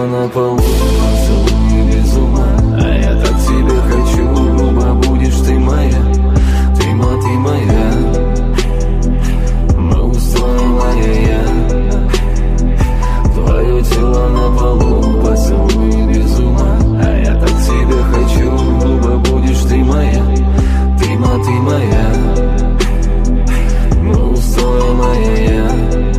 тело на полу, поцелуй без ума. А я так тебя хочу, грубо будешь ты моя, ты моя. Мы устроим я, твое тело на полу, поцелуй без ума. А я так тебя хочу, грубо будешь ты моя, ты моя. Мы устроим я.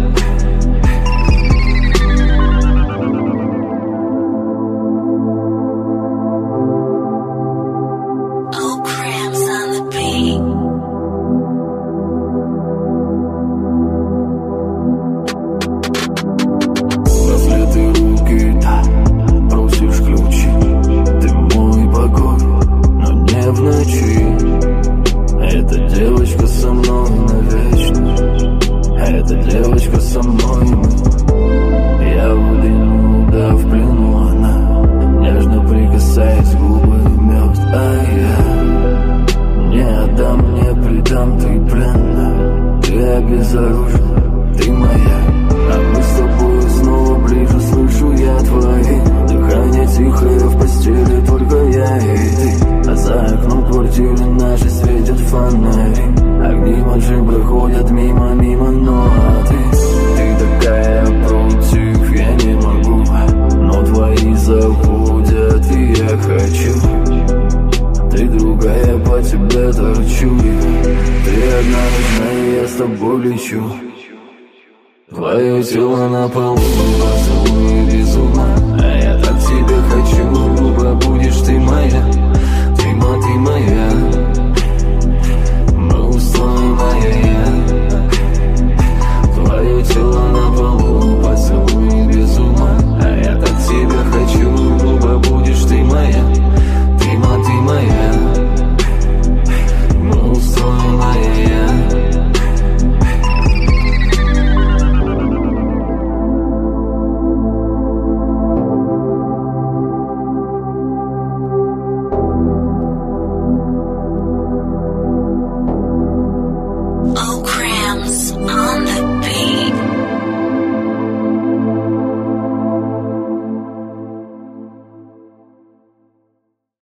Эта девочка со мной навечно, эта девочка со мной. Я в плену, да в плену она, нежно прикасаясь, губы мед. А я не отдам, не предам, ты пленна, ты обезоружена, ты моя. А мы с тобой снова ближе, слышу я твои дыхание тихое в постели, только я и ты. А за окном квартиры нашей светят фонари, огни машин проходят мимо, но ты такая против, я не могу, но твои заводят, и я хочу. Ты другая, по тебе торчу, ты одна нужна, и я с тобой лечу. Твое тело на полу, поцелуй без ума.